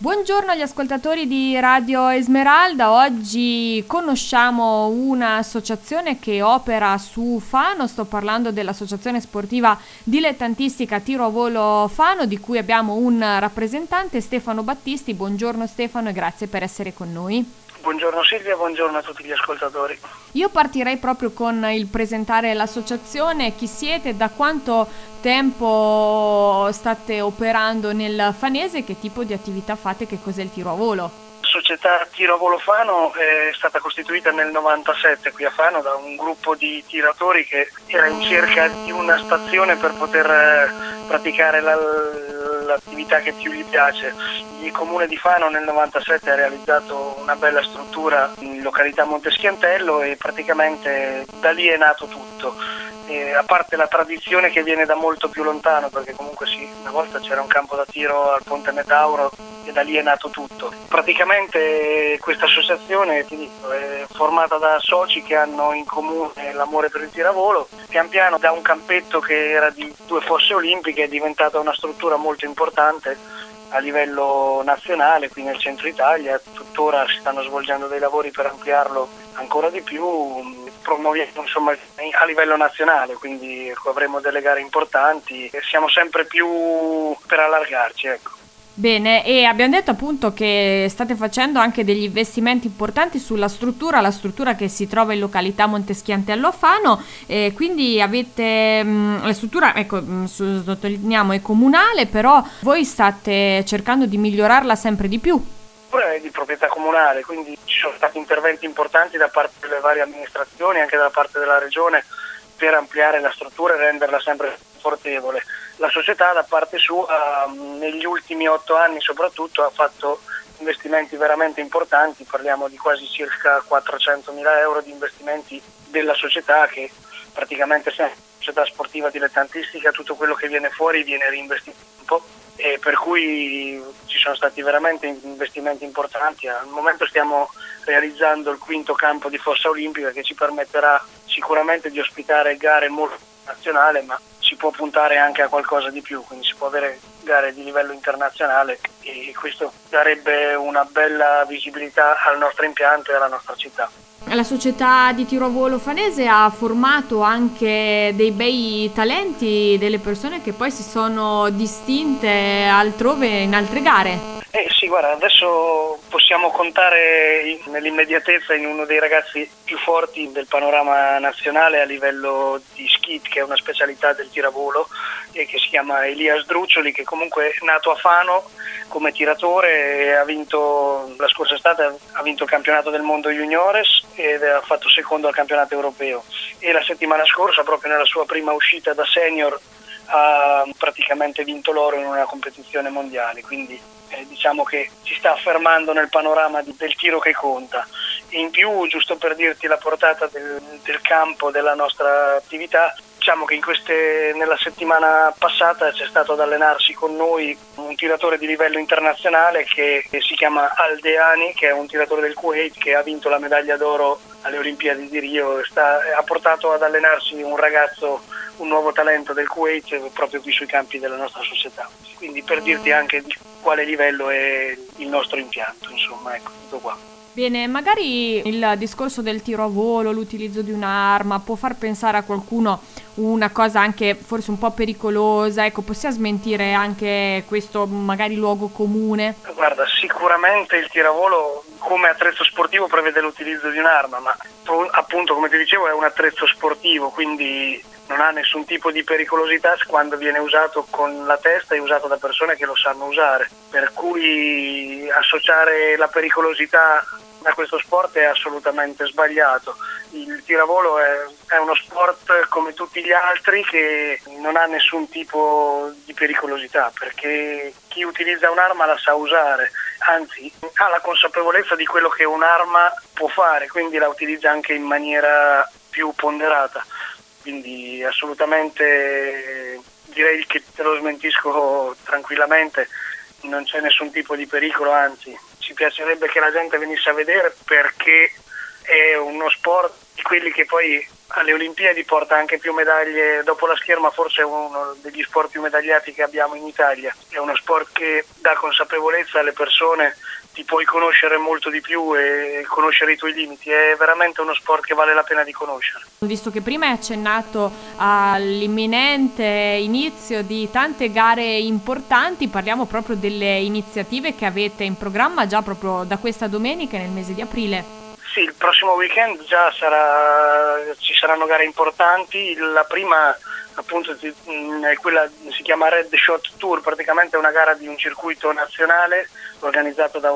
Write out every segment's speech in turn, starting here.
Buongiorno agli ascoltatori di Radio Esmeralda. Oggi conosciamo un'associazione che opera su Fano. Sto parlando dell'Associazione Sportiva Dilettantistica Tiro a Volo Fano, di cui abbiamo un rappresentante, Stefano Battisti. Buongiorno Stefano e grazie per essere con noi. Buongiorno Silvia, buongiorno a tutti gli ascoltatori. Io partirei proprio con il presentare l'associazione. Chi siete? Da quanto tempo state operando nel Fanese? Che tipo di attività fate? Che cos'è il tiro a volo? La società Tiro a Volo Fano è stata costituita nel 97 qui a Fano da un gruppo di tiratori che era in cerca di una stazione per poter praticare l'attività che più gli piace. Il comune di Fano nel 97 ha realizzato una bella struttura in località Monteschiantello e praticamente da lì è nato tutto. A parte la tradizione che viene da molto più lontano, perché comunque sì, una volta c'era un campo da tiro al Ponte Metauro e da lì è nato tutto. Praticamente questa associazione, ti dico, è formata da soci che hanno in comune l'amore per il tiravolo. Pian piano da un campetto che era di 2 fosse olimpiche è diventata una struttura molto importante a livello nazionale qui nel centro Italia. Tuttora si stanno svolgendo dei lavori per ampliarlo ancora di più, promuovendo insomma a livello nazionale, quindi avremo delle gare importanti e siamo sempre più per allargarci, ecco. Bene, e abbiamo detto appunto che state facendo anche degli investimenti importanti sulla struttura, la struttura che si trova in località Monteschiantello a Fano, e quindi avete la struttura, ecco, sottolineiamo, è comunale, però voi state cercando di migliorarla sempre di più. È di proprietà comunale, quindi ci sono stati interventi importanti da parte delle varie amministrazioni, anche da parte della regione, per ampliare la struttura e renderla sempre confortevole. La società da parte sua negli ultimi 8 anni soprattutto ha fatto investimenti veramente importanti, parliamo di quasi circa 400.000 euro di investimenti della società, che praticamente è una società sportiva dilettantistica, tutto quello che viene fuori viene reinvestito un po', e per cui ci sono stati veramente investimenti importanti. Al momento stiamo realizzando il 5° campo di fossa olimpica che ci permetterà sicuramente di ospitare gare molto nazionali, ma si può puntare anche a qualcosa di più, quindi si può avere gare di livello internazionale e questo darebbe una bella visibilità al nostro impianto e alla nostra città. La società di tiro a volo fanese ha formato anche dei bei talenti, delle persone che poi si sono distinte altrove in altre gare. Sì, guarda, adesso possiamo contare nell'immediatezza in uno dei ragazzi più forti del panorama nazionale a livello di skeet, che è una specialità del tiravolo, e che si chiama Elias Druccioli, che comunque è nato a Fano come tiratore e ha vinto la scorsa estate ha vinto il campionato del mondo juniores ed ha fatto secondo al campionato europeo, e la settimana scorsa, proprio nella sua prima uscita da senior, ha praticamente vinto l'oro in una competizione mondiale, quindi diciamo che si sta affermando nel panorama del tiro che conta. E in più, giusto per dirti la portata del campo della nostra attività, diciamo che nella settimana passata c'è stato ad allenarsi con noi un tiratore di livello internazionale che si chiama Aldeani, che è un tiratore del Kuwait che ha vinto la medaglia d'oro alle Olimpiadi di Rio, e ha portato ad allenarsi un nuovo talento del Kuwait proprio qui sui campi della nostra società. Quindi per dirti anche di quale livello è il nostro impianto, insomma, ecco, tutto qua. Bene, magari il discorso del tiro a volo, l'utilizzo di un'arma può far pensare a qualcuno una cosa anche forse un po' pericolosa, ecco, possiamo smentire anche questo magari luogo comune? Guarda, sicuramente il tiravolo come attrezzo sportivo prevede l'utilizzo di un'arma, ma appunto, come ti dicevo, è un attrezzo sportivo, quindi non ha nessun tipo di pericolosità quando viene usato con la testa e usato da persone che lo sanno usare, per cui associare la pericolosità a questo sport è assolutamente sbagliato. Il tiravolo è uno sport come tutti gli altri che non ha nessun tipo di pericolosità, perché chi utilizza un'arma la sa usare, anzi ha la consapevolezza di quello che un'arma può fare, quindi la utilizza anche in maniera più ponderata. Quindi assolutamente direi che te lo smentisco tranquillamente, non c'è nessun tipo di pericolo, anzi ci piacerebbe che la gente venisse a vedere, perché è uno sport di quelli che poi alle Olimpiadi porta anche più medaglie. Dopo la scherma forse è uno degli sport più medagliati che abbiamo in Italia. È uno sport che dà consapevolezza alle persone, ti puoi conoscere molto di più e conoscere i tuoi limiti. È veramente uno sport che vale la pena di conoscere. Visto che prima hai accennato all'imminente inizio di tante gare importanti, parliamo proprio delle iniziative che avete in programma già proprio da questa domenica nel mese di aprile. Sì, il prossimo weekend già ci saranno gare importanti. La prima appunto è quella, si chiama Red Shot Tour, praticamente è una gara di un circuito nazionale organizzato da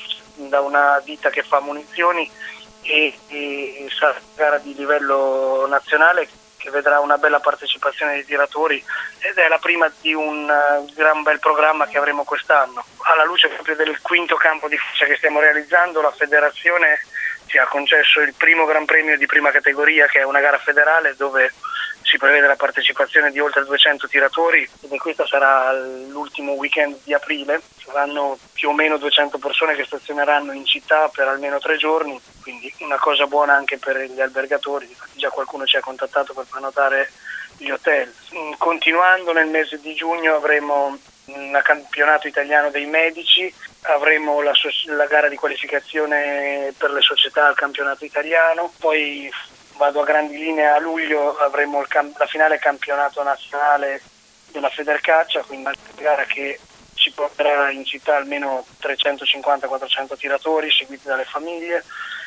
una ditta che fa munizioni e sarà una gara di livello nazionale che vedrà una bella partecipazione dei tiratori ed è la prima di un gran bel programma che avremo quest'anno. Alla luce proprio del quinto campo di faccia che stiamo realizzando, la federazione ci ha concesso il primo Gran Premio di prima categoria, che è una gara federale dove si prevede la partecipazione di oltre 200 tiratori e questo sarà l'ultimo weekend di aprile. Saranno più o meno 200 persone che stazioneranno in città per almeno 3 giorni, quindi una cosa buona anche per gli albergatori. Infatti già qualcuno ci ha contattato per prenotare gli hotel. Continuando, nel mese di giugno avremo un campionato italiano dei medici, avremo la gara di qualificazione per le società al campionato italiano, poi vado a grandi linee, a luglio avremo la finale campionato nazionale della Federcaccia, quindi una gara che ci porterà in città almeno 350-400 tiratori seguiti dalle famiglie.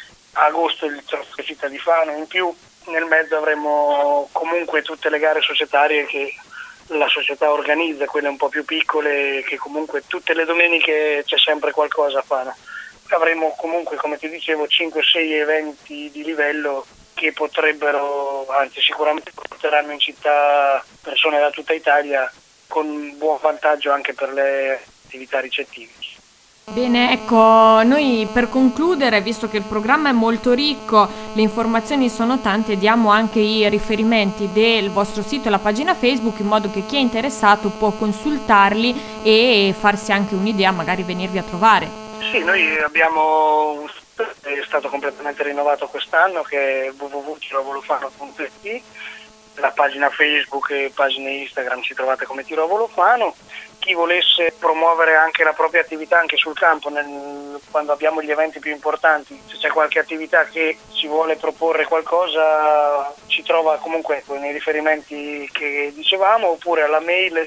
A agosto il trofeo Città di Fano, in più nel mezzo avremo comunque tutte le gare societarie che la società organizza, quelle un po' più piccole, che comunque tutte le domeniche c'è sempre qualcosa a Fano. Avremo comunque, come ti dicevo, 5-6 eventi di livello che potrebbero, anzi sicuramente porteranno in città persone da tutta Italia, con buon vantaggio anche per le attività ricettive. Bene, ecco, noi per concludere, visto che il programma è molto ricco, le informazioni sono tante, diamo anche i riferimenti del vostro sito e la pagina Facebook, in modo che chi è interessato può consultarli e farsi anche un'idea, magari venirvi a trovare. Sì, noi abbiamo un sito che è stato completamente rinnovato quest'anno, che è www.tirovolofano.it. La pagina Facebook e pagine Instagram ci trovate come Tiro a Volofano. Chi volesse promuovere anche la propria attività anche sul campo, quando abbiamo gli eventi più importanti, se c'è qualche attività che ci vuole proporre qualcosa, ci trova comunque nei riferimenti che dicevamo, oppure alla mail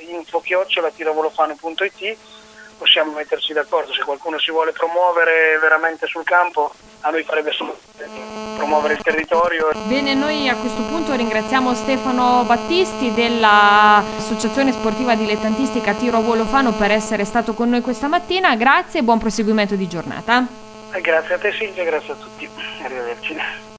info@tirovolofano.it. Possiamo metterci d'accordo. Se qualcuno si vuole promuovere veramente sul campo, a noi farebbe solo promuovere il territorio. Bene, noi a questo punto ringraziamo Stefano Battisti dell'Associazione Sportiva Dilettantistica Tiro a Volofano per essere stato con noi questa mattina. Grazie e buon proseguimento di giornata. Grazie a te Silvia, grazie a tutti. Arrivederci.